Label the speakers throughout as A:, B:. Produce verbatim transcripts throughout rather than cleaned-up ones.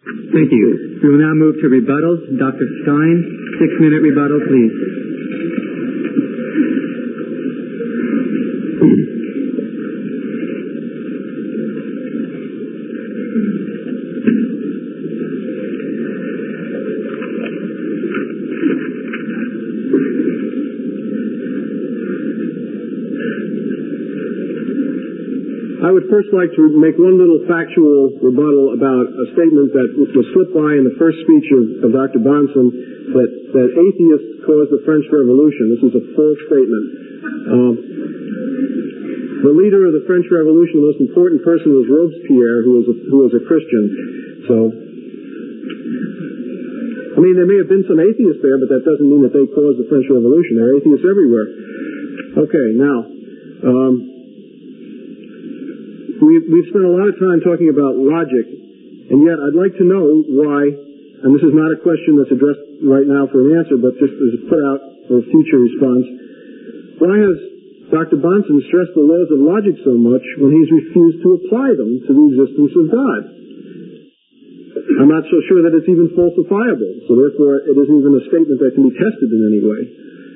A: Thank you. We will now move to rebuttals. Doctor Stein, six-minute rebuttal, please.
B: I would first like to make one little factual rebuttal about a statement that was slipped by in the first speech of, of Doctor Bahnsen, that, that atheists caused the French Revolution. This is a false statement. Uh, the leader of the French Revolution, the most important person, was Robespierre, who was a, who was a Christian. So, I mean, there may have been some atheists there, but that doesn't mean that they caused the French Revolution. There are atheists everywhere. Okay, now, um, We've, we've spent a lot of time talking about logic, and yet I'd like to know why, and this is not a question that's addressed right now for an answer, but just as put out for a future response, why has Doctor Bahnsen stressed the laws of logic so much when he's refused to apply them to the existence of God? I'm not so sure that it's even falsifiable, so therefore it isn't even a statement that can be tested in any way.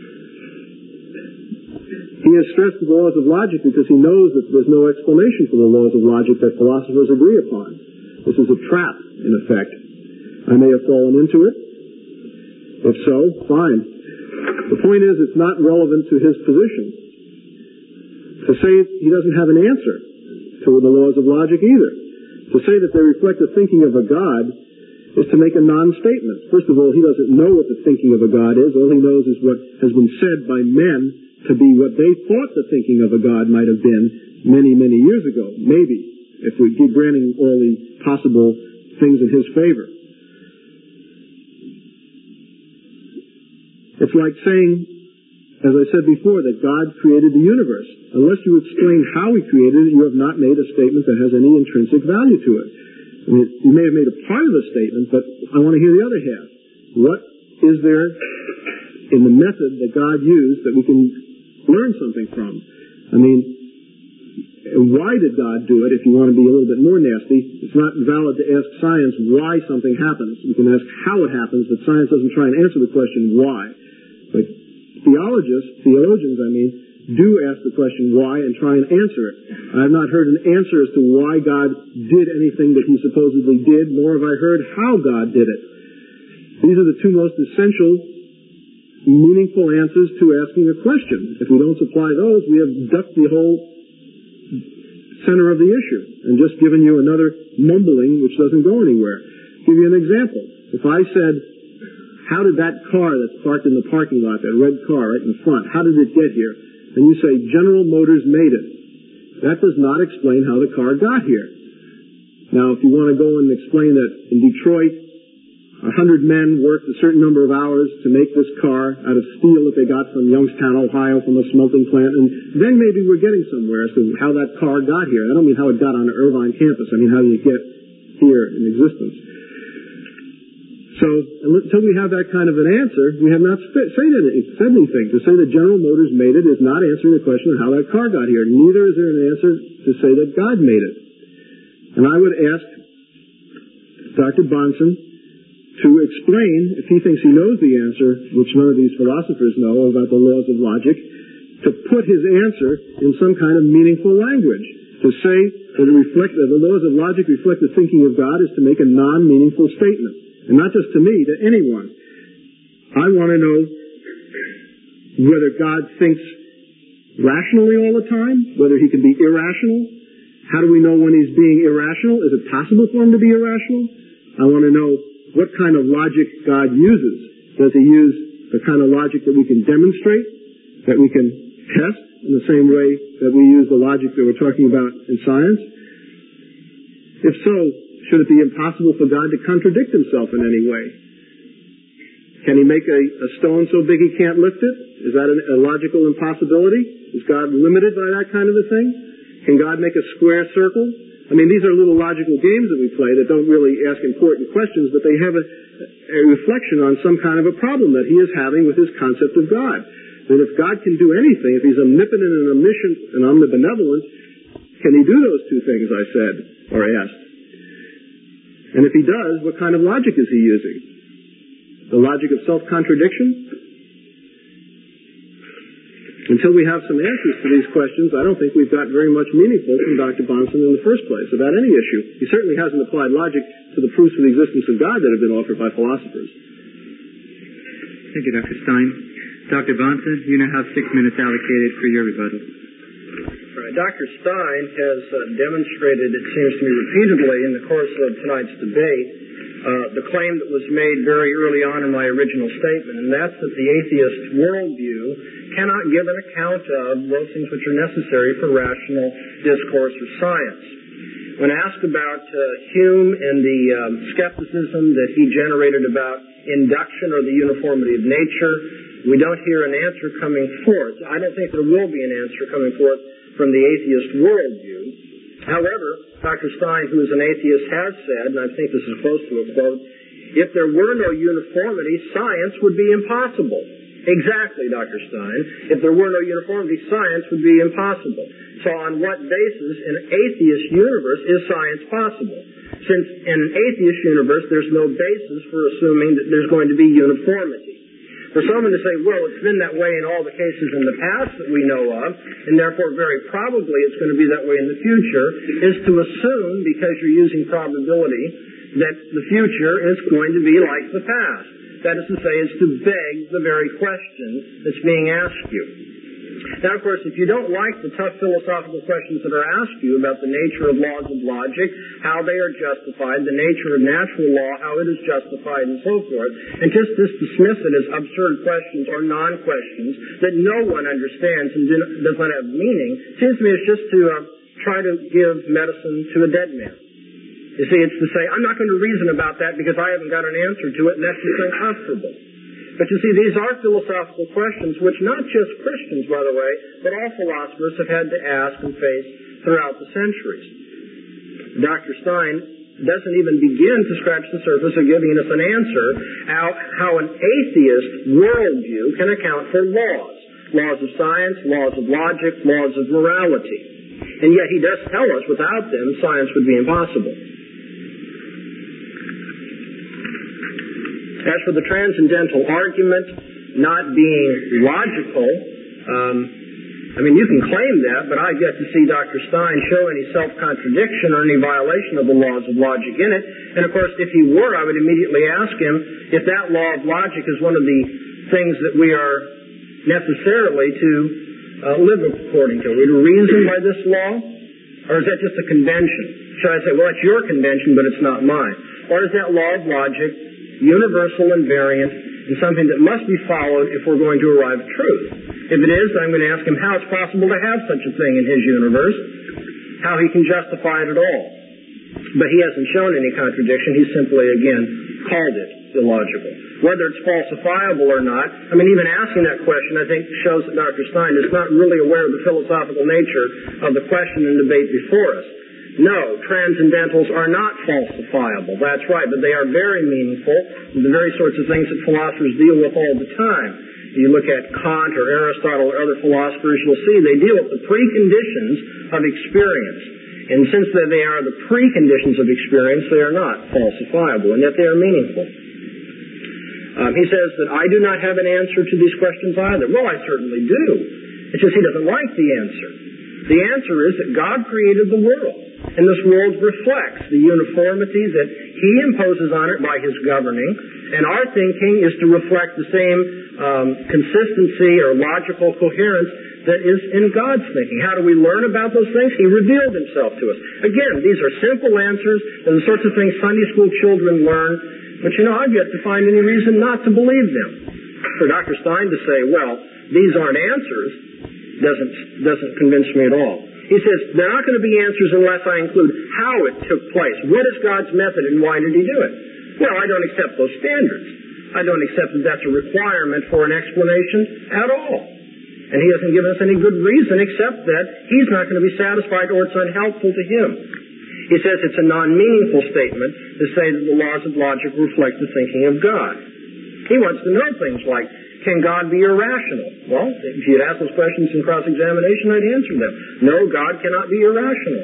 B: He has stressed the laws of logic because he knows that there's no explanation for the laws of logic that philosophers agree upon. This is a trap, in effect. I may have fallen into it. If so, fine. The point is, it's not relevant to his position. To say he doesn't have an answer to the laws of logic either. To say that they reflect the thinking of a God is to make a non-statement. First of all, he doesn't know what the thinking of a God is. All he knows is what has been said by men to be what they thought the thinking of a God might have been many, many years ago. Maybe, if we keep granting all the possible things in his favor. It's like saying, as I said before, that God created the universe. Unless you explain how he created it, you have not made a statement that has any intrinsic value to it. I mean, you may have made a part of the statement, but I want to hear the other half. What is there in the method that God used that we can learn something from? I mean, why did God do it? If you want to be a little bit more nasty, it's not valid to ask science why something happens. You can ask how it happens, but science doesn't try and answer the question why. But theologists, theologians, I mean, do ask the question why and try and answer it. I have not heard an answer as to why God did anything that he supposedly did, nor have I heard how God did it. These are the two most essential meaningful answers to asking a question. If we don't supply those, we have ducked the whole center of the issue and just given you another mumbling which doesn't go anywhere. I'll give you an example. If I said, how did that car that's parked in the parking lot, that red car right in the front, how did it get here? And you say, General Motors made it. That does not explain how the car got here. Now, if you want to go and explain that in Detroit, A hundred men worked a certain number of hours to make this car out of steel that they got from Youngstown, Ohio, from a smelting plant, and then maybe we're getting somewhere as to how that car got here. I don't mean how it got on the Irvine campus. I mean how did it get here in existence. So until we have that kind of an answer, we have not said anything. To say that General Motors made it is not answering the question of how that car got here. Neither is there an answer to say that God made it. And I would ask Doctor Bahnsen to explain, if he thinks he knows the answer, which none of these philosophers know about the laws of logic, to put his answer in some kind of meaningful language. To say that, it reflect, that the laws of logic reflect the thinking of God is to make a non-meaningful statement. And not just to me, to anyone. I want to know whether God thinks rationally all the time, whether he can be irrational. How do we know when he's being irrational? Is it possible for him to be irrational? I want to know what kind of logic God uses. Does he use the kind of logic that we can demonstrate, that we can test in the same way that we use the logic that we're talking about in science? If so, should it be impossible for God to contradict himself in any way? Can he make a, a stone so big he can't lift it? Is that a, a logical impossibility? Is God limited by that kind of a thing? Can God make a square circle? I mean, these are little logical games that we play that don't really ask important questions, but they have a, a reflection on some kind of a problem that he is having with his concept of God. And if God can do anything, if he's omnipotent and omniscient and omnibenevolent, can he do those two things I said or asked? And if he does, what kind of logic is he using? The logic of self-contradiction? Until we have some answers to these questions, I don't think we've got very much meaningful from Doctor Bahnsen in the first place about any issue. He certainly hasn't applied logic to the proofs of the existence of God that have been offered by philosophers.
A: Thank you, Doctor Stein. Doctor Bahnsen, you now have six minutes allocated for your rebuttal.
C: Right. Doctor Stein has uh, demonstrated, it seems to me repeatedly in the course of tonight's debate, uh, the claim that was made very early on in my original statement, and that's that the atheist worldview cannot give an account of those things which are necessary for rational discourse or science. When asked about uh, Hume and the um, skepticism that he generated about induction or the uniformity of nature, we don't hear an answer coming forth. I don't think there will be an answer coming forth from the atheist worldview. However, Doctor Stein, who is an atheist, has said, and I think this is close to a quote, if there were no uniformity, science would be impossible. Exactly, Doctor Stein. If there were no uniformity, science would be impossible. So on what basis in an atheist universe is science possible? Since in an atheist universe, there's no basis for assuming that there's going to be uniformity. For someone to say, well, it's been that way in all the cases in the past that we know of, and therefore very probably it's going to be that way in the future, is to assume, because you're using probability, that the future is going to be like the past. That is to say, is to beg the very question that's being asked you. Now, of course, if you don't like the tough philosophical questions that are asked you about the nature of laws of logic, how they are justified, the nature of natural law, how it is justified, and so forth, and just, just dismiss it as absurd questions or non-questions that no one understands and does not have meaning, seems to me it's just to uh, try to give medicine to a dead man. You see, it's to say, I'm not going to reason about that because I haven't got an answer to it, and that's just uncomfortable. But you see, these are philosophical questions which not just Christians, by the way, but all philosophers have had to ask and face throughout the centuries. Doctor Stein doesn't even begin to scratch the surface of giving us an answer how, how an atheist worldview can account for laws. Laws of science, laws of logic, laws of morality. And yet he does tell us without them, science would be impossible. As for the transcendental argument not being logical, um, I mean, you can claim that, but I've yet to see Doctor Stein show any self-contradiction or any violation of the laws of logic in it. And of course, if he were, I would immediately ask him if that law of logic is one of the things that we are necessarily to uh, live according to. Are we to reason by this law? Or is that just a convention? Should I say, well, it's your convention, but it's not mine? Or is that law of logic universal and variant, and something that must be followed if we're going to arrive at truth? If it is, I'm going to ask him how it's possible to have such a thing in his universe, how he can justify it at all. But he hasn't shown any contradiction. He simply, again, called it illogical. Whether it's falsifiable or not, I mean, even asking that question, I think, shows that Doctor Stein is not really aware of the philosophical nature of the question and debate before us. No, transcendentals are not falsifiable. That's right, but they are very meaningful, the very sorts of things that philosophers deal with all the time. If you look at Kant or Aristotle or other philosophers, you'll see they deal with the preconditions of experience. And since they are the preconditions of experience, they are not falsifiable, and yet they are meaningful. Um, he says that I do not have an answer to these questions either. Well, I certainly do. It's just he doesn't like the answer. The answer is that God created the world, and this world reflects the uniformity that he imposes on it by his governing, and our thinking is to reflect the same um, consistency or logical coherence that is in God's thinking. How do we learn about those things? He revealed himself to us. Again, these are simple answers, and the sorts of things Sunday school children learn, but you know, I've yet to find any reason not to believe them. For Doctor Stein to say, well, these aren't answers, doesn't doesn't convince me at all. He says, they're not going to be answers unless I include how it took place. What is God's method and why did he do it? Well, I don't accept those standards. I don't accept that that's a requirement for an explanation at all. And he hasn't given us any good reason except that he's not going to be satisfied or it's unhelpful to him. He says it's a non-meaningful statement to say that the laws of logic reflect the thinking of God. He wants to know things like, can God be irrational? Well, if you'd ask those questions in cross-examination, I'd answer them. No, God cannot be irrational.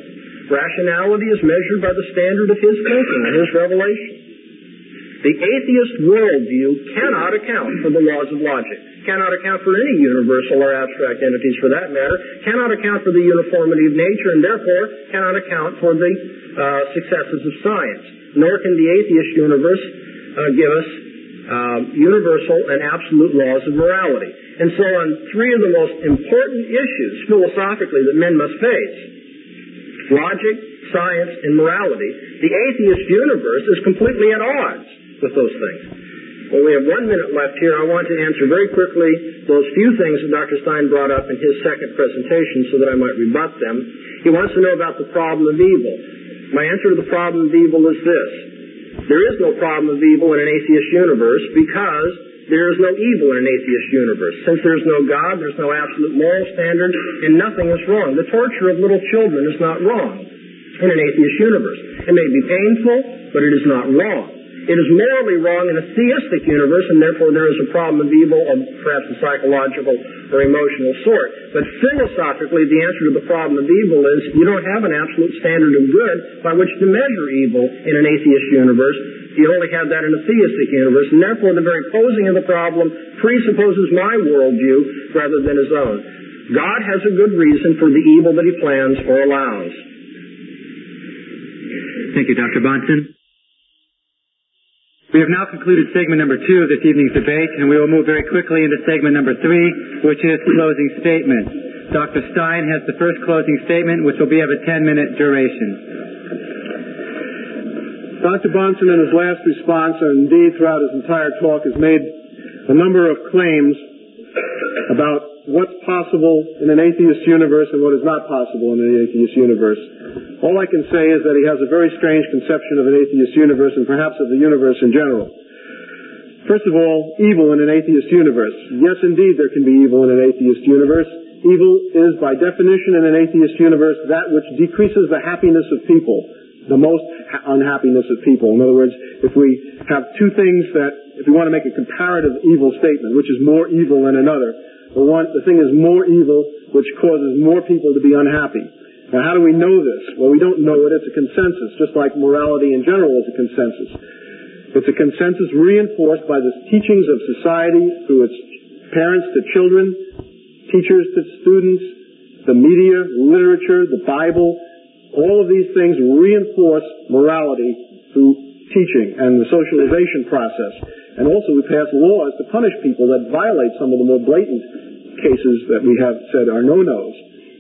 C: Rationality is measured by the standard of his thinking and his revelation. The atheist worldview cannot account for the laws of logic, cannot account for any universal or abstract entities for that matter, cannot account for the uniformity of nature, and therefore cannot account for the uh, successes of science. Nor can the atheist universe uh, give us uh, universal and absolute laws of morality. And so on three of the most important issues philosophically that men must face, logic, science, and morality, the atheist universe is completely at odds with those things. Well, we have one minute left here. I want to answer very quickly those few things that Doctor Stein brought up in his second presentation so that I might rebut them. He wants to know about the problem of evil. My answer to the problem of evil is this. There is no problem of evil in an atheist universe because there is no evil in an atheist universe. Since there is no God, there's no absolute moral standard, and nothing is wrong. The torture of little children is not wrong in an atheist universe. It may be painful, but it is not wrong. It is morally wrong in a theistic universe, and therefore there is a problem of evil of perhaps a psychological or emotional sort. But philosophically, the answer to the problem of evil is you don't have an absolute standard of good by which to measure evil in an atheist universe. You only have that in a theistic universe, and therefore the very posing of the problem presupposes my worldview rather than his own. God has a good reason for the evil that he plans or allows.
A: Thank you, Doctor Bahnsen. We have now concluded segment number two of this evening's debate, and we will move very quickly into segment number three, which is closing statements. Doctor Stein has the first closing statement, which will be of a ten-minute duration.
B: Doctor Bahnsen, in his last response, and indeed throughout his entire talk, has made a number of claims about what's possible in an atheist universe and what is not possible in an atheist universe. All I can say is that he has a very strange conception of an atheist universe and perhaps of the universe in general. First of all, evil in an atheist universe. Yes, indeed, there can be evil in an atheist universe. Evil is, by definition, in an atheist universe, that which decreases the happiness of people, the most ha- unhappiness of people. In other words, if we have two things that, if we want to make a comparative evil statement, which is more evil than another, the one, the thing is more evil, which causes more people to be unhappy. Now, how do we know this? Well, we don't know it. It's a consensus, just like morality in general is a consensus. It's a consensus reinforced by the teachings of society through its parents to children, teachers to students, the media, literature, the Bible. All of these things reinforce morality through teaching and the socialization process. And also we pass laws to punish people that violate some of the more blatant cases that we have said are no-nos.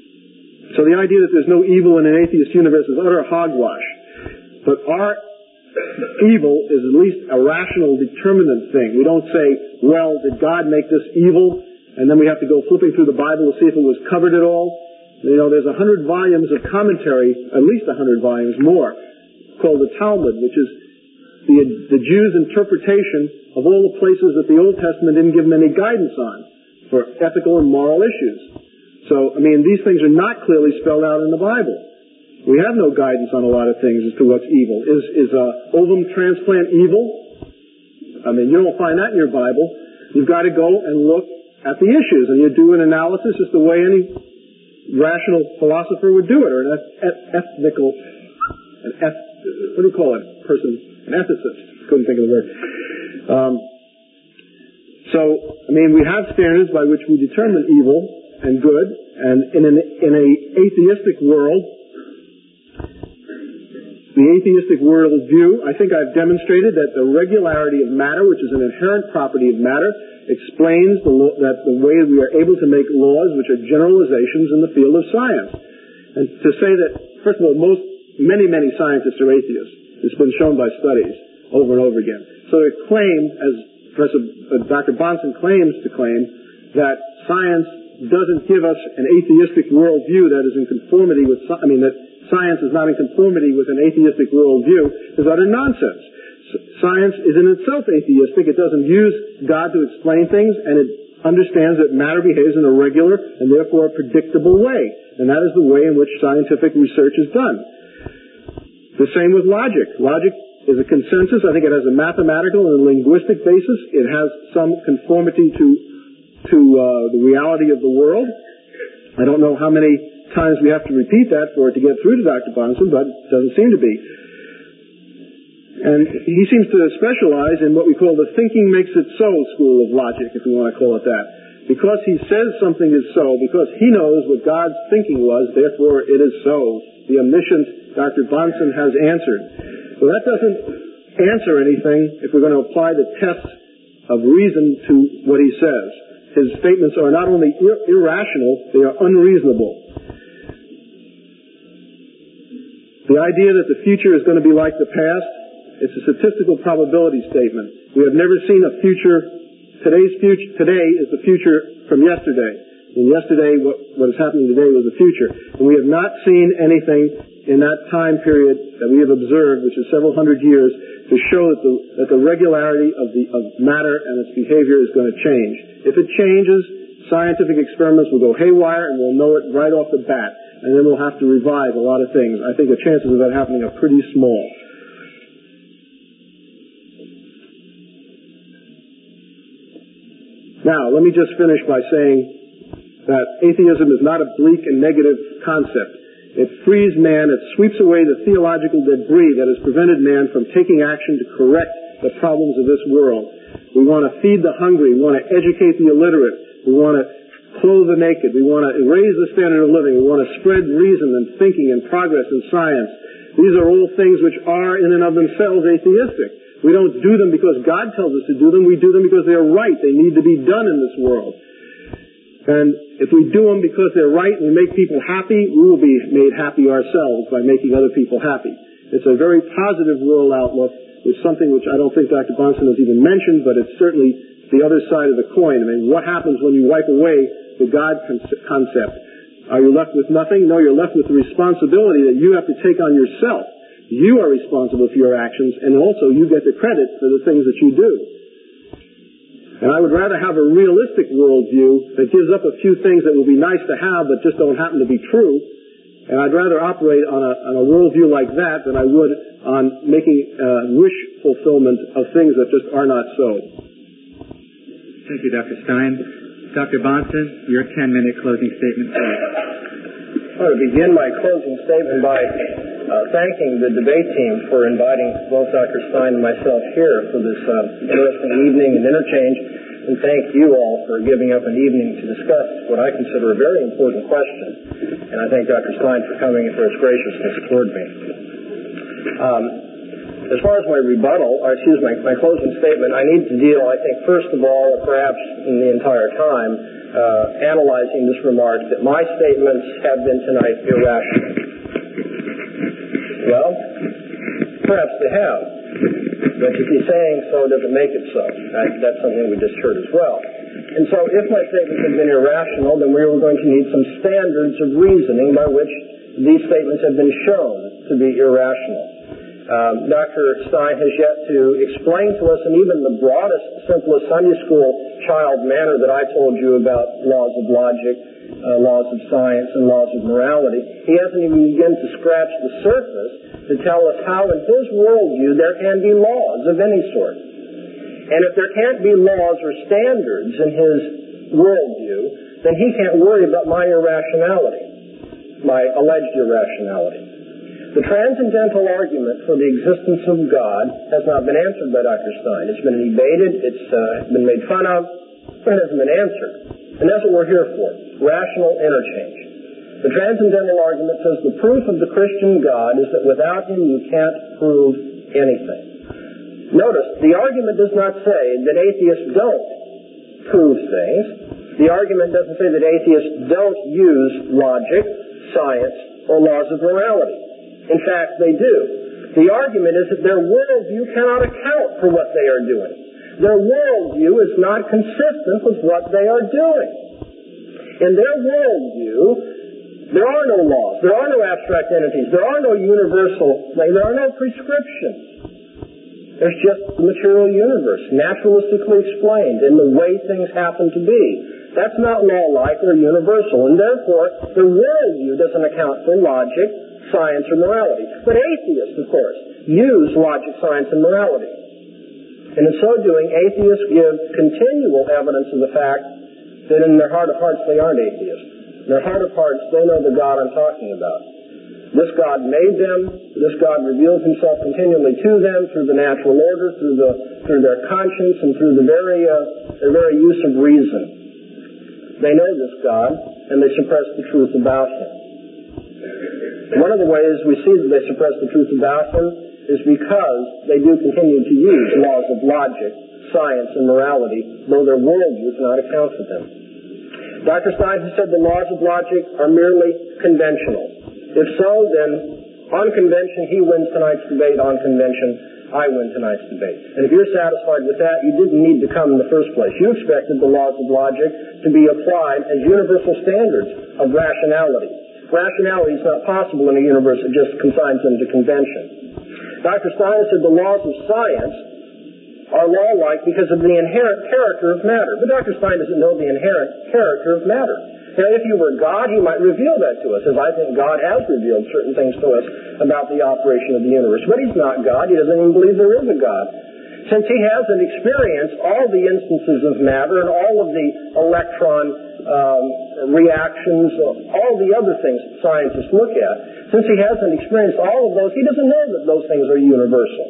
B: So the idea that there's no evil in an atheist universe is utter hogwash. But our evil is at least a rational, determinate thing. We don't say, well, did God make this evil? And then we have to go flipping through the Bible to see if it was covered at all. You know, there's a hundred volumes of commentary, at least a hundred volumes more, called the Talmud, which is the, the Jews' interpretation of all the places that the Old Testament didn't give them any guidance on for ethical and moral issues. So, I mean, these things are not clearly spelled out in the Bible. We have no guidance on a lot of things as to what's evil. Is, is a ovum transplant evil? I mean, you don't find that in your Bible. You've got to go and look at the issues, and you do an analysis as the way any rational philosopher would do it, or an eth- ethnical, an eth- what do you call it, person, an ethicist. Couldn't think of the word. Um, so, I mean, we have standards by which we determine evil and good, and in an in a atheistic world, the atheistic world view, I think I've demonstrated that the regularity of matter, which is an inherent property of matter, explains the lo- that the way we are able to make laws which are generalizations in the field of science. And to say that, first of all, most, many, many scientists are atheists. It's been shown by studies over and over again. So to claim, as Professor uh, Doctor Bahnsen claims to claim, that science doesn't give us an atheistic worldview that is in conformity with, I mean, that science is not in conformity with an atheistic worldview is utter nonsense. Science is in itself atheistic. It doesn't use God to explain things, and it understands that matter behaves in a regular and therefore a predictable way. And that is the way in which scientific research is done. The same with logic. Logic is a consensus. I think it has a mathematical and linguistic basis. It has some conformity to to uh, the reality of the world. I don't know how many times we have to repeat that for it to get through to Doctor Bahnsen, but it doesn't seem to be. And he seems to specialize in what we call the thinking makes it so school of logic, if we want to call it that. Because he says something is so, because he knows what God's thinking was, therefore it is so. The omniscient Doctor Bahnsen has answered. Well, that doesn't answer anything if we're going to apply the tests of reason to what he says. His statements are not only ir- irrational, they are unreasonable. The idea that the future is going to be like the past, it's a statistical probability statement. We have never seen a future. Today's future, today is the future from yesterday. And yesterday, what, what is happening today was the future. And we have not seen anything in that time period that we have observed, which is several hundred years, to show that the, that the regularity of, the, of matter and its behavior is going to change. If it changes, scientific experiments will go haywire and we'll know it right off the bat. And then we'll have to revise a lot of things. I think the chances of that happening are pretty small. Now, let me just finish by saying that atheism is not a bleak and negative concept. It frees man, it sweeps away the theological debris that has prevented man from taking action to correct the problems of this world. We want to feed the hungry, we want to educate the illiterate, we want to clothe the naked, we want to raise the standard of living, we want to spread reason and thinking and progress and science. These are all things which are in and of themselves atheistic. We don't do them because God tells us to do them. We do them because they're right. They need to be done in this world. And if we do them because they're right and we make people happy, we will be made happy ourselves by making other people happy. It's a very positive world outlook. It's something which I don't think Doctor Bahnsen has even mentioned, but it's certainly the other side of the coin. I mean, what happens when you wipe away the God concept? Are you left with nothing? No, you're left with the responsibility that you have to take on yourself. You are responsible for your actions, and also you get the credit for the things that you do. And I would rather have a realistic worldview that gives up a few things that would be nice to have but just don't happen to be true. And I'd rather operate on a, on a worldview like that than I would on making uh, wish fulfillment of things that just are not so.
A: Thank you, Doctor Stein. Doctor Bahnsen, your ten-minute closing statement, please.
C: I want to begin my closing statement by uh, thanking the debate team for inviting both Doctor Stein and myself here for this uh, interesting evening and interchange, and thank you all for giving up an evening to discuss what I consider a very important question. And I thank Doctor Stein for coming and for his graciousness toward me. Um, as far as my rebuttal, or excuse me, my closing statement, I need to deal, I think, first of all, or perhaps in the entire time, Uh, analyzing this remark that my statements have been tonight irrational. Well, perhaps they have. But to be saying so doesn't make it so. Right? That's something we just heard as well. And so if my statements have been irrational, then we were going to need some standards of reasoning by which these statements have been shown to be irrational. Um, Doctor Stein has yet to explain to us in even the broadest, simplest Sunday school child manner that I told you about laws of logic, uh, laws of science, and laws of morality. He hasn't even begun to scratch the surface to tell us how in his worldview there can be laws of any sort. And if there can't be laws or standards in his worldview, then he can't worry about my irrationality, my alleged irrationality. The transcendental argument for the existence of God has not been answered by Doctor Stein. It's been debated, it's uh, been made fun of, but it hasn't been answered. And that's what we're here for, rational interchange. The transcendental argument says the proof of the Christian God is that without him you can't prove anything. Notice, the argument does not say that atheists don't prove things. The argument doesn't say that atheists don't use logic, science, or laws of morality. In fact, they do. The argument is that their worldview cannot account for what they are doing. Their worldview is not consistent with what they are doing. In their worldview, there are no laws, there are no abstract entities, there are no universal, there are no prescriptions. There's just the material universe, naturalistically explained in the way things happen to be. That's not law-like or universal, and therefore the worldview doesn't account for logic, science, or morality. But atheists, of course, use logic, science, and morality. And in so doing, atheists give continual evidence of the fact that in their heart of hearts they aren't atheists. In their heart of hearts, they know the God I'm talking about. This God made them. This God reveals himself continually to them through the natural order, through the through their conscience, and through the very uh, their very use of reason. They know this God, and they suppress the truth about him. One of the ways we see that they suppress the truth about him is because they do continue to use laws of logic, science, and morality, though their worldview cannot account for them. Doctor Stein has said the laws of logic are merely conventional. If so, then on convention, he wins tonight's debate. On convention, I win tonight's debate. And if you're satisfied with that, you didn't need to come in the first place. You expected the laws of logic to be applied as universal standards of rationality. Rationality is not possible in a universe that just consigns them to convention. Doctor Stein said the laws of science are law-like because of the inherent character of matter. But Doctor Stein doesn't know the inherent character of matter. Now, if he were God, he might reveal that to us, as I think God has revealed certain things to us about the operation of the universe. But he's not God. He doesn't even believe there is a God. Since he hasn't experienced all the instances of matter and all of the electron um, reactions, all the other things that scientists look at, since he hasn't experienced all of those, he doesn't know that those things are universal.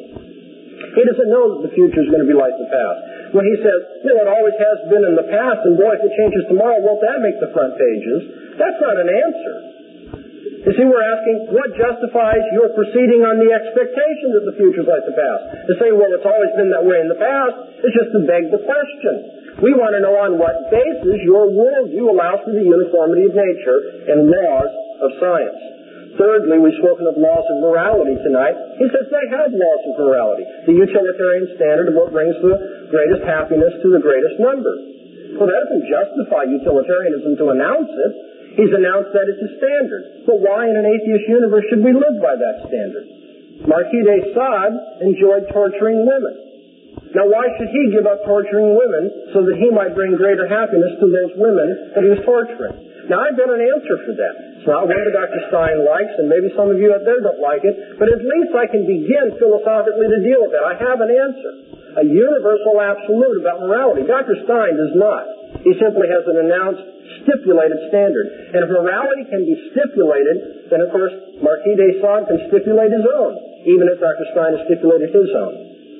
C: He doesn't know that the future is going to be like the past. When he says, well, it always has been in the past, and boy, if it changes tomorrow, won't that make the front pages? That's not an answer. You see, we're asking, what justifies your proceeding on the expectation that the future is like the past? To say, well, it's always been that way in the past, is just to beg the question. We want to know on what basis your worldview allows for the uniformity of nature and laws of science. Thirdly, we've spoken of laws of morality tonight. He says they have laws of morality, the utilitarian standard of what brings the greatest happiness to the greatest number. Well, that doesn't justify utilitarianism to announce it. He's announced that it's a standard. But why in an atheist universe should we live by that standard? Marquis de Sade enjoyed torturing women. Now, why should he give up torturing women so that he might bring greater happiness to those women that he was torturing? Now, I've got an answer for that. It's not one that Doctor Stein likes, and maybe some of you out there don't like it, but at least I can begin philosophically to deal with it. I have an answer. A universal absolute about morality. Doctor Stein does not. He simply has an announced, stipulated standard. And if morality can be stipulated, then of course Marquis de Sade can stipulate his own, even if Doctor Stein has stipulated his own.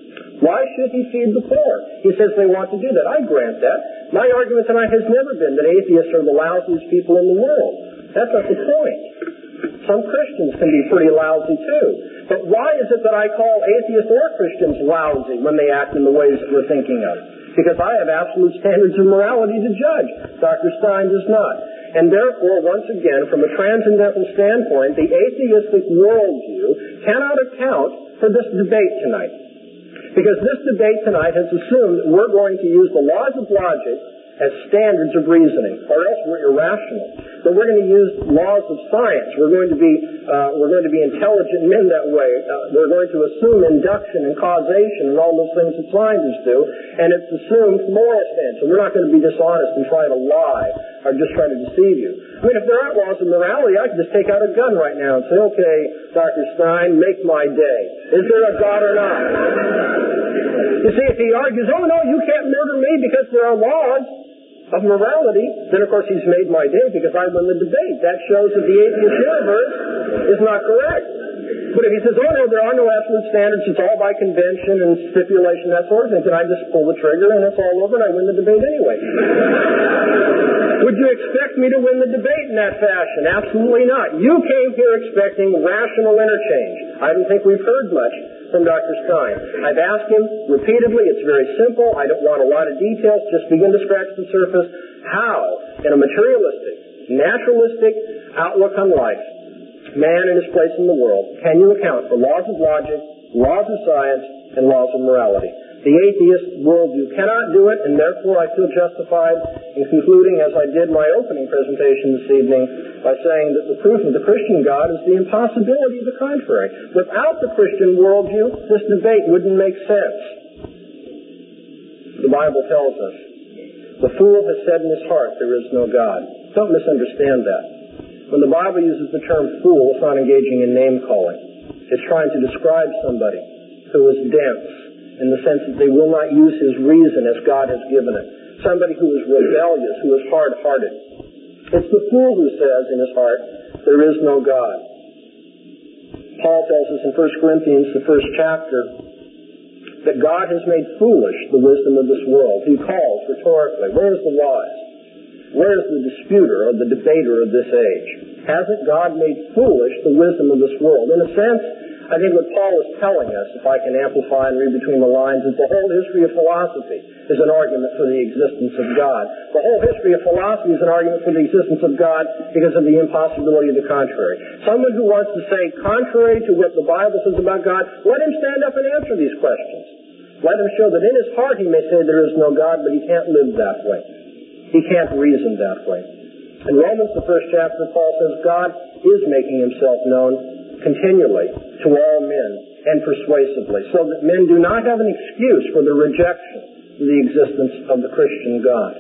C: Why should he feed the poor? He says they want to do that. I grant that. My argument tonight has never been that atheists are the lousiest people in the world. That's not the point. Some Christians can be pretty lousy too. But why is it that I call atheists or Christians lousy when they act in the ways that we're thinking of? Because I have absolute standards of morality to judge. Doctor Stein does not. And therefore, once again, from a transcendental standpoint, the atheistic worldview cannot account for this debate tonight. Because this debate tonight has assumed that we're going to use the laws of logic as standards of reasoning, or else we're irrational. That we're going to use laws of science. We're going to be uh, we're going to be intelligent men that way. Uh, we're going to assume induction and causation and all those things that scientists do, and it's assumed moral stance. And we're not going to be dishonest and try to lie or just try to deceive you. I mean, if there aren't laws of morality, I could just take out a gun right now and say, okay, Doctor Stein, make my day. Is there a God or not? You see, if he argues, oh no, you can't murder me because there are laws of morality, then of course he's made my day because I won the debate. That shows that the atheist universe is not correct. But if he says, oh no, there are no absolute standards, it's all by convention and stipulation, that sort of thing, then I just pull the trigger and it's all over and I win the debate anyway. Would you expect me to win the debate in that fashion? Absolutely not. You came here expecting rational interchange. I don't think we've heard much from Doctor Stein. I've asked him repeatedly, it's very simple, I don't want a lot of details, just begin to scratch the surface. How, in a materialistic, naturalistic outlook on life, man in his place in the world, can you account for laws of logic, laws of science, and laws of morality? The atheist worldview cannot do it, and therefore I feel justified in concluding, as I did my opening presentation this evening, by saying that the proof of the Christian God is the impossibility of the contrary. Without the Christian worldview, this debate wouldn't make sense. The Bible tells us, the fool has said in his heart, there is no God. Don't misunderstand that. When the Bible uses the term fool, it's not engaging in name-calling. It's trying to describe somebody who is dense, in the sense that they will not use his reason as God has given it. Somebody who is rebellious, who is hard-hearted. It's the fool who says in his heart, there is no God. Paul tells us in First Corinthians, the first chapter, that God has made foolish the wisdom of this world. He calls rhetorically, where is the wise? Where is the disputer or the debater of this age? Hasn't God made foolish the wisdom of this world? In a sense, I think what Paul is telling us, if I can amplify and read between the lines, is the whole history of philosophy is an argument for the existence of God. The whole history of philosophy is an argument for the existence of God because of the impossibility of the contrary. Someone who wants to say contrary to what the Bible says about God, let him stand up and answer these questions. Let him show that in his heart he may say there is no God, but he can't live that way. He can't reason that way. In Romans, the first chapter, Paul says God is making himself known continually to all men and persuasively, so that men do not have an excuse for the rejection of the existence of the Christian God.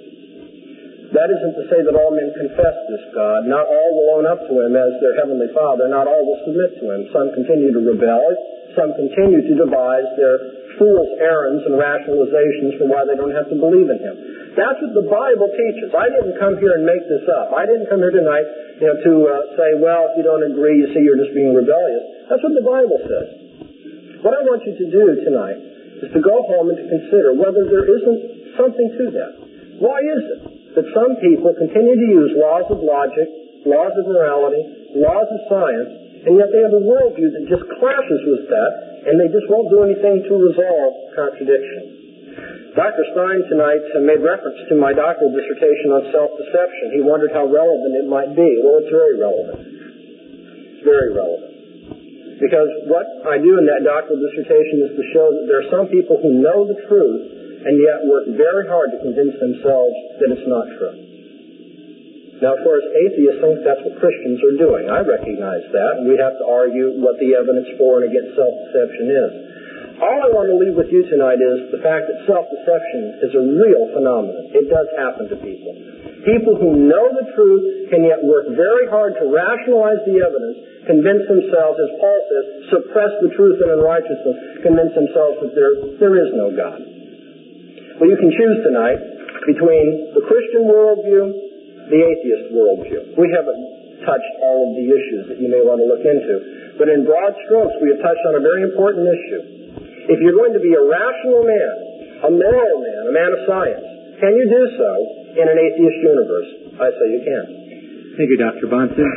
C: That isn't to say that all men confess this God. Not all will own up to him as their heavenly Father. Not all will submit to him. Some continue to rebel. Some continue to devise their fool's errands and rationalizations for why they don't have to believe in him. That's what the Bible teaches. I didn't come here and make this up. I didn't come here tonight, you know, to uh, say, well, if you don't agree, you see, you're just being rebellious. That's what the Bible says. What I want you to do tonight is to go home and to consider whether there isn't something to that. Why is it that some people continue to use laws of logic, laws of morality, laws of science, and yet they have a worldview that just clashes with that, and they just won't do anything to resolve contradiction? Doctor Stein tonight made reference to my doctoral dissertation on self-deception. He wondered how relevant it might be. Well, it's very relevant. It's very relevant. Because what I do in that doctoral dissertation is to show that there are some people who know the truth and yet work very hard to convince themselves that it's not true. Now, of course, atheists think that's what Christians are doing. I recognize that, and we have to argue what the evidence for and against self-deception is. All I want to leave with you tonight is the fact that self-deception is a real phenomenon. It does happen to people. People who know the truth can yet work very hard to rationalize the evidence, convince themselves, as Paul says, suppress the truth and unrighteousness, convince themselves that there, there is no God. Well, you can choose tonight between the Christian worldview, the atheist worldview. We haven't touched all of the issues that you may want to look into, but in broad strokes, we have touched on a very important issue. If you're going to be a rational man, a moral man, a man of science, can you do so in an atheist universe? I say you can.
A: Thank you, Doctor Bahnsen.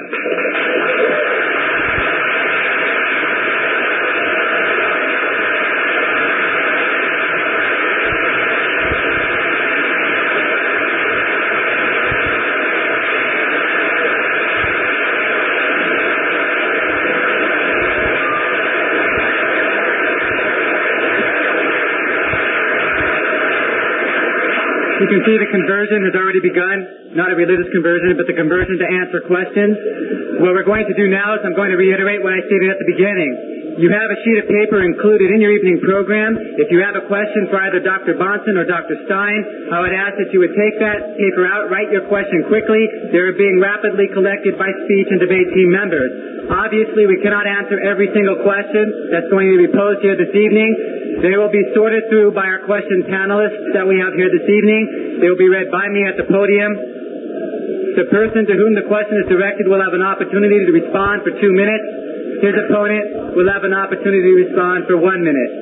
A: You can see the conversion has already begun, not a religious conversion, but the conversion to answer questions. What we're going to do now is I'm going to reiterate what I stated at the beginning. You have a sheet of paper included in your evening program. If you have a question for either Doctor Bahnsen or Doctor Stein, I would ask that you would take that paper out, write your question quickly. They're being rapidly collected by speech and debate team members. Obviously, we cannot answer every single question that's going to be posed here this evening. They will be sorted through by our question panelists that we have here this evening. They will be read by me at the podium. The person to whom the question is directed will have an opportunity to respond for two minutes. His opponent will have an opportunity to respond for one minute.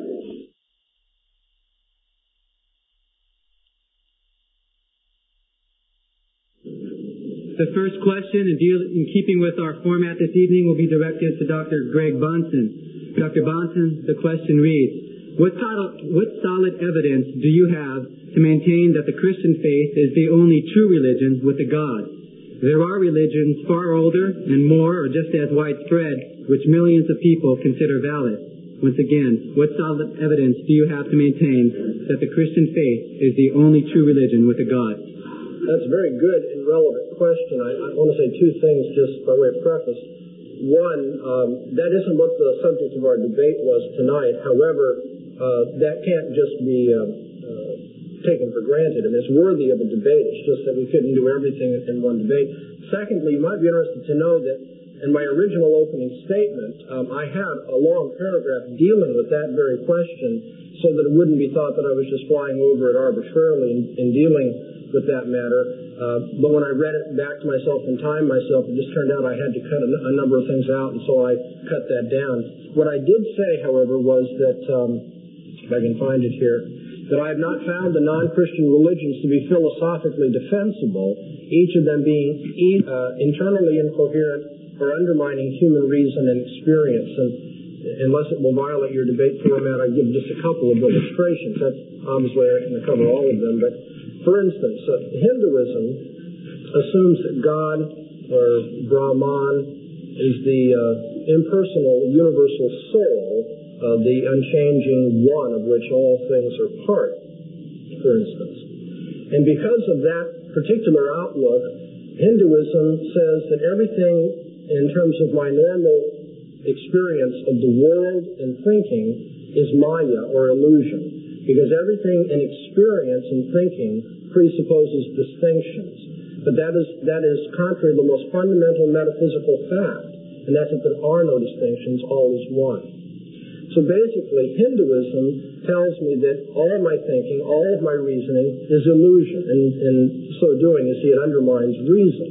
A: The first question, in, deal, in keeping with our format this evening, will be directed to Doctor Greg Bahnsen. Doctor Bahnsen, the question reads, what solid, what solid evidence do you have to maintain that the Christian faith is the only true religion with a God? There are religions far older and more or just as widespread, which millions of people consider valid. Once again, what solid evidence do you have to maintain that the Christian faith is the only true religion with a God?
C: That's a very good and relevant question. I, I want to say two things just by way of preface. One, um, that isn't what the subject of our debate was tonight. However, uh, that can't just be uh, uh, taken for granted, and it's worthy of a debate. It's just that we couldn't do everything in one debate. Secondly, you might be interested to know that in my original opening statement, um, I had a long paragraph dealing with that very question so that it wouldn't be thought that I was just flying over it arbitrarily in, in dealing with that matter. Uh, but when I read it back to myself and timed myself, it just turned out I had to cut a, a number of things out, and so I cut that down. What I did say, however, was that, um, if I can find it here, that I have not found the non-Christian religions to be philosophically defensible, each of them being e- uh, internally incoherent or undermining human reason and experience. And unless it will violate your debate format, I give just a couple of illustrations. That's obviously I can cover all of them, but for instance, uh, Hinduism assumes that God, or Brahman, is the uh, impersonal, universal soul, uh, the unchanging one of which all things are part, for instance. And because of that particular outlook, Hinduism says that everything in terms of my normal experience of the world and thinking is Maya, or illusion, because everything in experience and thinking presupposes distinctions. But that is that is contrary to the most fundamental metaphysical fact, and that's that there are no distinctions, all is one. So basically, Hinduism tells me that all of my thinking, all of my reasoning is illusion, and in so doing, you see, it undermines reason.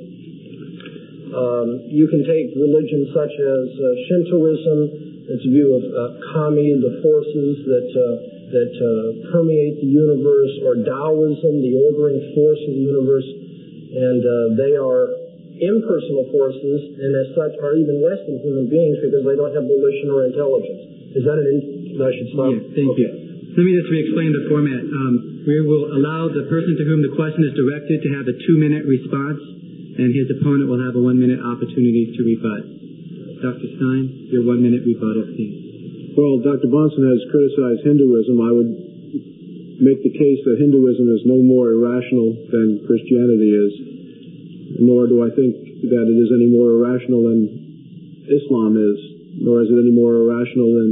C: Um, you can take religion such as uh, Shintoism, its view of uh, kami, the forces that uh, that uh, permeate the universe, or Taoism, the ordering force of the universe, and uh, they are impersonal forces, and as such are even less than human beings because they don't have volition or intelligence. Is that an? In- I should stop.
A: Yes, thank
C: okay.
A: you. Let me just re-explain the format. Um, we will allow the person to whom the question is directed to have a two-minute response, and his opponent will have a one-minute opportunity to rebut. Doctor Stein, your one-minute rebuttal, please.
B: Well, Doctor Bahnsen has criticized Hinduism. I would make the case that Hinduism is no more irrational than Christianity is, nor do I think that it is any more irrational than Islam is, nor is it any more irrational than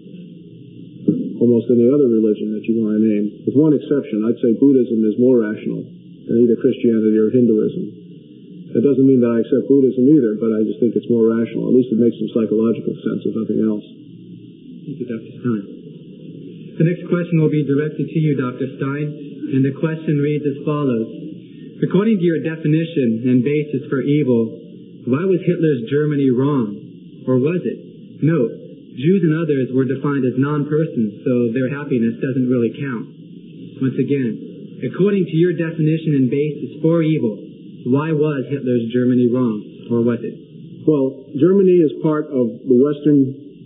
B: almost any other religion that you want to name. With one exception, I'd say Buddhism is more rational than either Christianity or Hinduism. That doesn't mean that I accept Buddhism either, but I just think it's more rational. At least it makes some psychological sense, if nothing else.
A: Thank you, Doctor Stein. The next question will be directed to you, Doctor Stein, and the question reads as follows. According to your definition and basis for evil, why was Hitler's Germany wrong? Or was it? Note, Jews and others were defined as non-persons, so their happiness doesn't really count. Once again, according to your definition and basis for evil, why was Hitler's Germany wrong? Or was it?
B: Well, Germany is part of the Western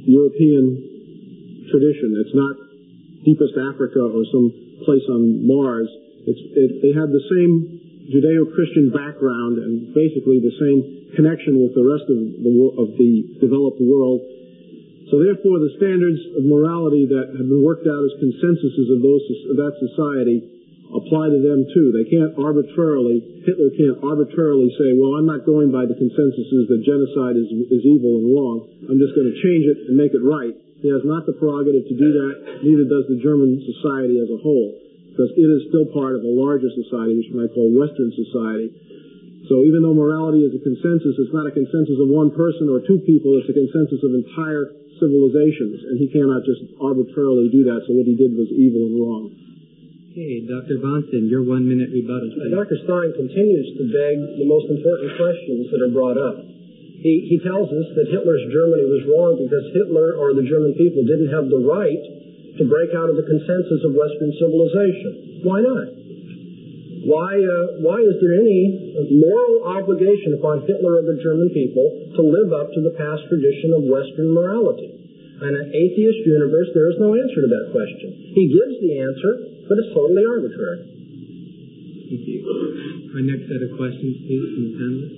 B: European tradition. It's not deepest Africa or some place on Mars. It's, it, they have the same Judeo-Christian background and basically the same connection with the rest of the, of the developed world. So therefore, the standards of morality that have been worked out as consensuses of those of that society apply to them too. They can't arbitrarily, Hitler can't arbitrarily say, well, I'm not going by the consensuses that genocide is, is evil and wrong. I'm just going to change it and make it right. He has not the prerogative to do that, neither does the German society as a whole, because it is still part of a larger society, which we might call Western society. So even though morality is a consensus, it's not a consensus of one person or two people, it's a consensus of entire civilizations, and he cannot just arbitrarily do that, so what he did was evil and wrong.
A: Okay, Doctor Bahnsen, your one-minute rebuttal.
C: Uh, Doctor Stein continues to beg the most important questions that are brought up. He, he tells us that Hitler's Germany was wrong because Hitler or the German people didn't have the right to break out of the consensus of Western civilization. Why not? Why, uh, why is there any moral obligation upon Hitler or the German people to live up to the past tradition of Western morality? In an atheist universe, there is no answer to that question. He gives the answer, but it's totally arbitrary.
A: Thank you. Our next set of questions, please, from the panelists.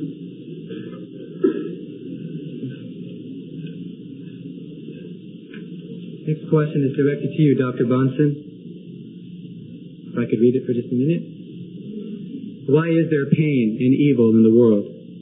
A: Next question is directed to you, Doctor Bahnsen. If I could read it for just a minute. Why is there pain and evil in the world?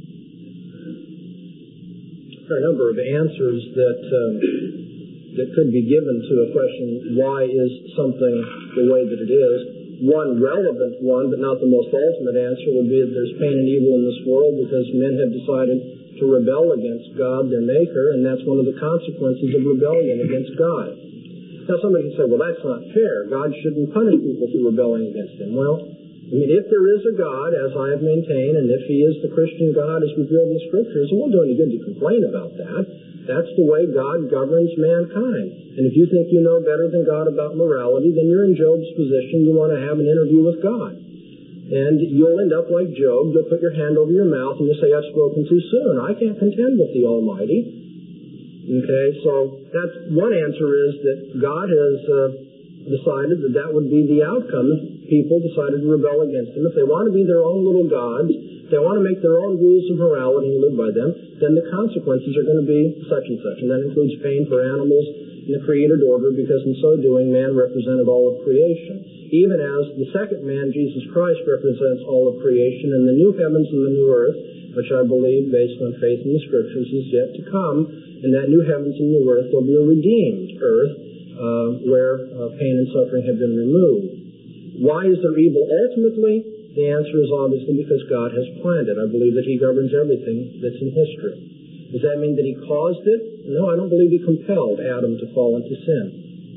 C: There are a number of answers that um, that could be given to a question, why is something the way that it is? One relevant one, but not the most ultimate answer, would be that there's pain and evil in this world because men have decided to rebel against God, their Maker, and that's one of the consequences of rebellion against God. Now somebody can say, well, that's not fair. God shouldn't punish people for rebelling against Him. Well, I mean, if there is a God, as I have maintained, and if He is the Christian God as revealed in the Scriptures, it won't do any good to complain about that. That's the way God governs mankind. And if you think you know better than God about morality, then you're in Job's position. You want to have an interview with God. And you'll end up like Job. You'll put your hand over your mouth and you'll say, I've spoken too soon. I can't contend with the Almighty. Okay, so that's one answer is that God has uh, decided that that would be the outcome if people decided to rebel against Him. If they want to be their own little gods, if they want to make their own rules of morality and live by them, then the consequences are going to be such and such. And that includes pain for animals in the created order, because in so doing, man represented all of creation. Even as the second man, Jesus Christ, represents all of creation, and the new heavens and the new earth, which I believe, based on faith in the Scriptures, is yet to come. In that new heavens and new earth, there'll be a redeemed earth uh, where uh, pain and suffering have been removed. Why is there evil ultimately? The answer is obviously because God has planned it. I believe that He governs everything that's in history. Does that mean that He caused it? No, I don't believe He compelled Adam to fall into sin.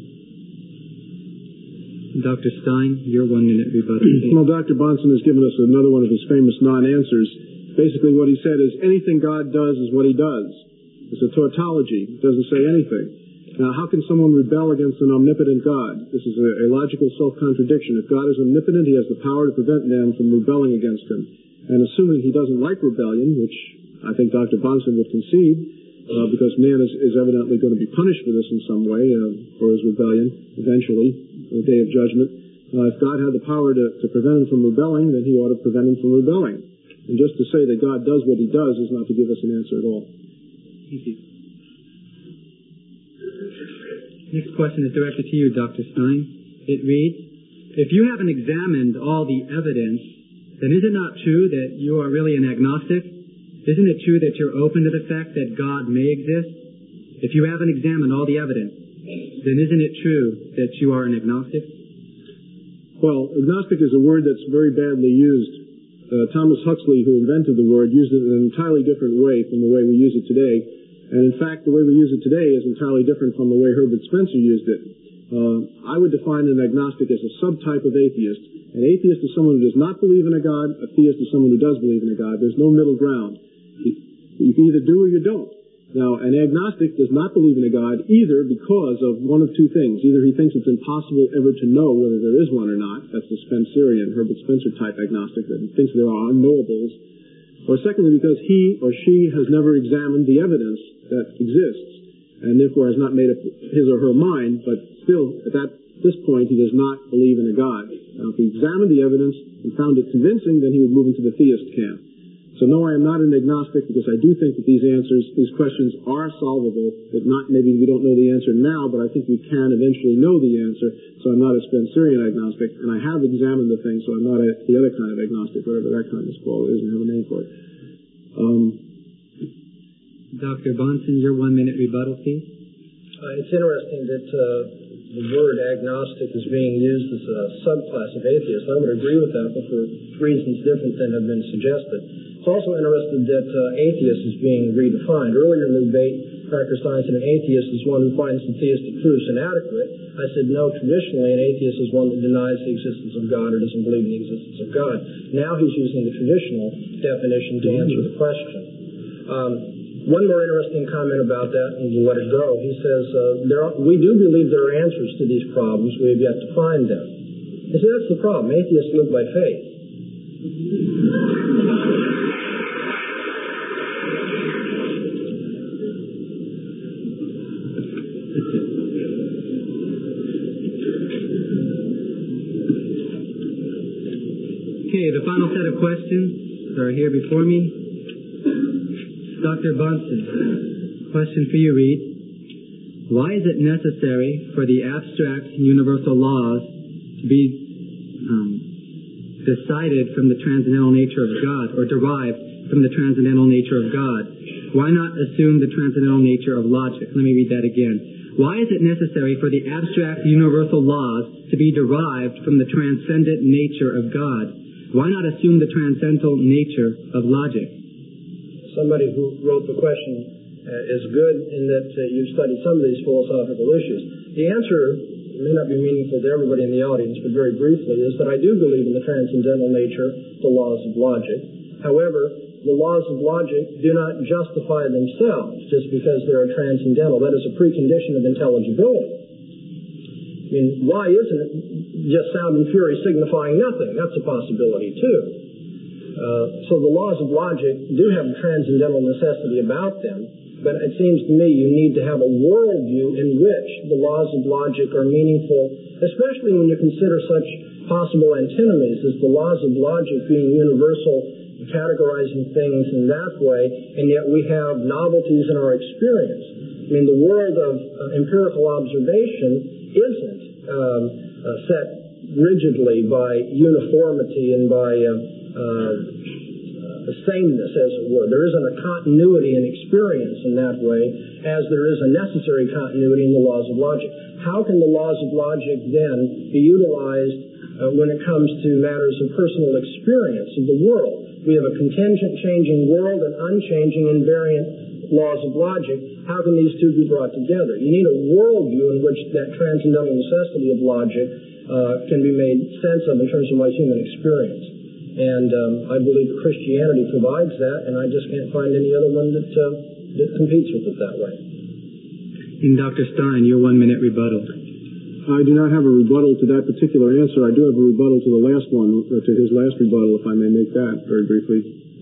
A: Doctor Stein, your one-minute rebuttal.
B: Well, Doctor Bonson has given us another one of his famous non-answers. Basically what he said is anything God does is what He does. It's a tautology. It doesn't say anything. Now, how can someone rebel against an omnipotent God? This is a, a logical self-contradiction. If God is omnipotent, He has the power to prevent man from rebelling against Him. And assuming He doesn't like rebellion, which I think Doctor Bonson would concede, uh, because man is, is evidently going to be punished for this in some way, uh, for his rebellion, eventually, the day of judgment. Uh, if God had the power to, to prevent him from rebelling, then He ought to prevent him from rebelling. And just to say that God does what He does is not to give us an answer at all.
A: Thank you. Next question is directed to you, Doctor Stein. It reads, if you haven't examined all the evidence, then is it not true that you are really an agnostic? Isn't it true that you're open to the fact that God may exist? If you haven't examined all the evidence, then isn't it true that you are an agnostic?
B: Well, agnostic is a word that's very badly used. Uh, Thomas Huxley, who invented the word, used it in an entirely different way from the way we use it today. And in fact, the way we use it today is entirely different from the way Herbert Spencer used it. Uh, I would define an agnostic as a subtype of atheist. An atheist is someone who does not believe in a God. A theist is someone who does believe in a God. There's no middle ground. You can either do or you don't. Now, an agnostic does not believe in a God either because of one of two things. Either he thinks it's impossible ever to know whether there is one or not. That's the Spencerian, Herbert Spencer type agnostic, that he thinks there are unknowables. Or secondly, because he or she has never examined the evidence that exists and therefore has not made up his or her mind, but still, at that, this point, he does not believe in a God. Now, if he examined the evidence and found it convincing, then he would move into the theist camp. So no, I am not an agnostic because I do think that these answers, these questions are solvable, that not, maybe we don't know the answer now, but I think we can eventually know the answer. So I'm not a Spencerian agnostic, and I have examined the thing, so I'm not a, the other kind of agnostic, whatever that kind of called is, and have a name for it. Um,
A: Doctor Bonson, your one-minute rebuttal, please.
C: Uh, it's interesting that uh, the word agnostic is being used as a subclass of atheists. I would agree with that, but for reasons different than have been suggested. It's also interesting that uh, atheist is being redefined. Earlier in the debate, Doctor Stein said an atheist is one who finds the theistic truths inadequate. I said no, traditionally an atheist is one that denies the existence of God or doesn't believe in the existence of God. Now he's using the traditional definition to answer the question. Um, One more interesting comment about that, and we'll let it go. He says, uh, there are, we do believe there are answers to these problems. We have yet to find them. You see, that's the problem. Atheists live by faith.
A: Okay, the final set of questions are here before me. Doctor Bonson, question for you reads, why is it necessary for the abstract universal laws to be um, decided from the transcendental nature of God, or derived from the transcendental nature of God? Why not assume the transcendental nature of logic? Let me read that again. Why is it necessary for the abstract universal laws to be derived from the transcendent nature of God? Why not assume the transcendental nature of logic?
C: somebody who wrote the question uh, is good in that uh, you've studied some of these philosophical issues. The answer may not be meaningful to everybody in the audience, but very briefly, is that I do believe in the transcendental nature of the laws of logic. However, the laws of logic do not justify themselves just because they're transcendental. That is a precondition of intelligibility. I mean, why isn't it just sound and fury signifying nothing? That's a possibility, too. Uh, so the laws of logic do have a transcendental necessity about them, but it seems to me you need to have a worldview in which the laws of logic are meaningful, especially when you consider such possible antinomies as the laws of logic being universal, categorizing things in that way, and yet we have novelties in our experience. I mean, the world of uh, empirical observation isn't um, uh, set rigidly by uniformity and by uh, uh, uh, sameness, as it were. There isn't a continuity in experience in that way, as there is a necessary continuity in the laws of logic. How can the laws of logic then be utilized uh, when it comes to matters of personal experience of the world? We have a contingent changing world and unchanging invariant laws of logic. How can these two be brought together? You need a worldview in which that transcendental necessity of logic uh, can be made sense of in terms of my human experience. And um, I believe Christianity provides that, and I just can't find any other one that, uh, that competes with it that way.
A: And Doctor Stein, your one-minute rebuttal.
B: I do not have a rebuttal to that particular answer. I do have a rebuttal to the last one, or to his last rebuttal, if I may make that very briefly.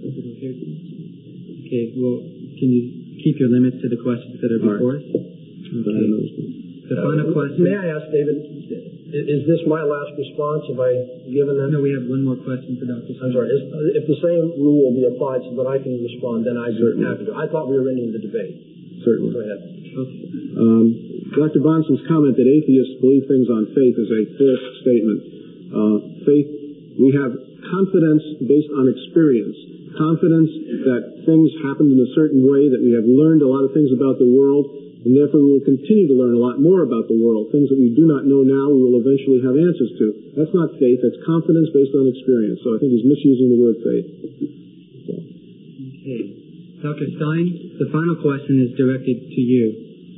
A: Okay, well, can you keep your limits to the questions that are before us? Okay. The final question.
C: May I ask, David, is this my last response? Have I given that?
A: No, we have one more question for Doctor Stein.
C: I'm sorry. If the same rule will be applied so that I can respond, then I'd be happy to. I thought we were ending the debate.
B: Certainly.
C: Go ahead.
B: Okay. Um, Doctor Bonson's comment that atheists believe things on faith is a false statement. Uh, faith, we have confidence based on experience. Confidence that things happened in a certain way, that we have learned a lot of things about the world, and therefore we will continue to learn a lot more about the world. Things that we do not know now, we will eventually have answers to. That's not faith, that's confidence based on experience. So I think he's misusing the word faith. So.
A: Okay. Doctor Stein, the final question is directed to you.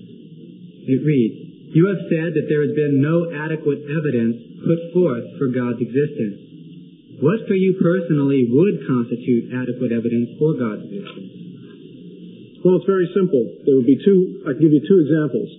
A: It reads, you have said that there has been no adequate evidence put forth for God's existence. What for you personally would constitute adequate evidence for God's existence?
B: Well, it's very simple. There would be two, I can give you two examples.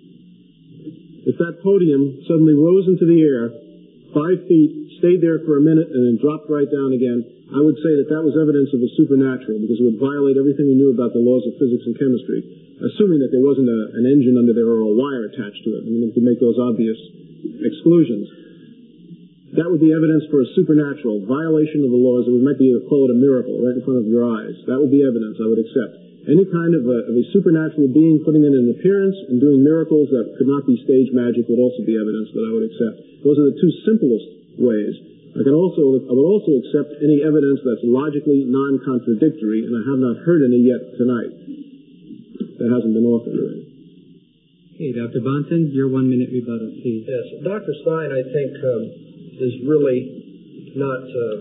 B: If that podium suddenly rose into the air, five feet, stayed there for a minute, and then dropped right down again, I would say that that was evidence of a supernatural, because it would violate everything we knew about the laws of physics and chemistry, assuming that there wasn't a, an engine under there or a wire attached to it. I mean, we could make those obvious exclusions. That would be evidence for a supernatural violation of the laws. We might be able to call it a miracle right in front of your eyes. That would be evidence I would accept. Any kind of a, of a supernatural being putting in an appearance and doing miracles that could not be stage magic would also be evidence that I would accept. Those are the two simplest ways. I can also, I would also accept any evidence that's logically non-contradictory, and I have not heard any yet tonight. That hasn't been offered already.
A: Okay, Doctor Bonson, your one-minute rebuttal, please.
C: Yes, Doctor Stein, I think, um, is really not uh,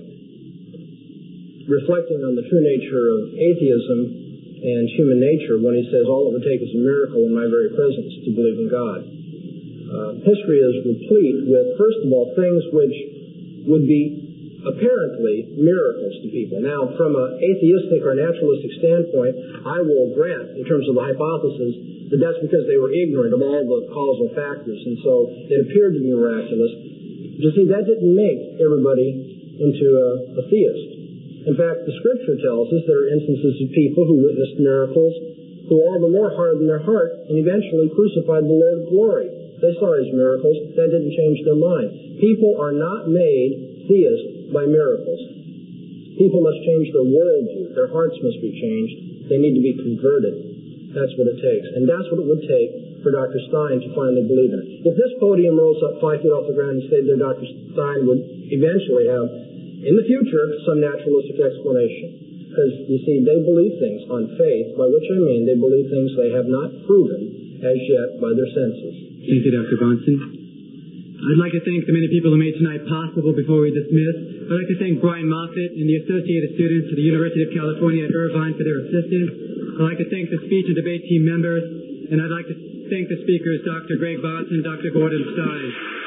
C: reflecting on the true nature of atheism and human nature when he says all it would take is a miracle in my very presence to believe in God. Uh, history is replete with, first of all, things which would be apparently miracles to people. Now, from an atheistic or naturalistic standpoint, I will grant, in terms of the hypothesis, that that's because they were ignorant of all the causal factors, and so it appeared to be miraculous. But you see, that didn't make everybody into a, a theist. In fact, the Scripture tells us there are instances of people who witnessed miracles who all the more hardened their heart and eventually crucified the Lord of glory. They saw his miracles. That didn't change their mind. People are not made theists by miracles. People must change their worldview. Their hearts must be changed. They need to be converted. That's what it takes. And that's what it would take for Doctor Stein to finally believe in it. If this podium rose up five feet off the ground and stayed there, Doctor Stein would eventually have, in the future, some naturalistic explanation. Because, you see, they believe things on faith, by which I mean they believe things they have not proven as yet by their senses.
A: Thank you, Doctor Bonson. I'd like to thank the many people who made tonight possible before we dismiss. I'd like to thank Brian Moffitt and the associated students at the University of California at Irvine for their assistance. I'd like to thank the speech and debate team members, and I'd like to thank the speakers, Doctor Greg Botson and Doctor Gordon Stein.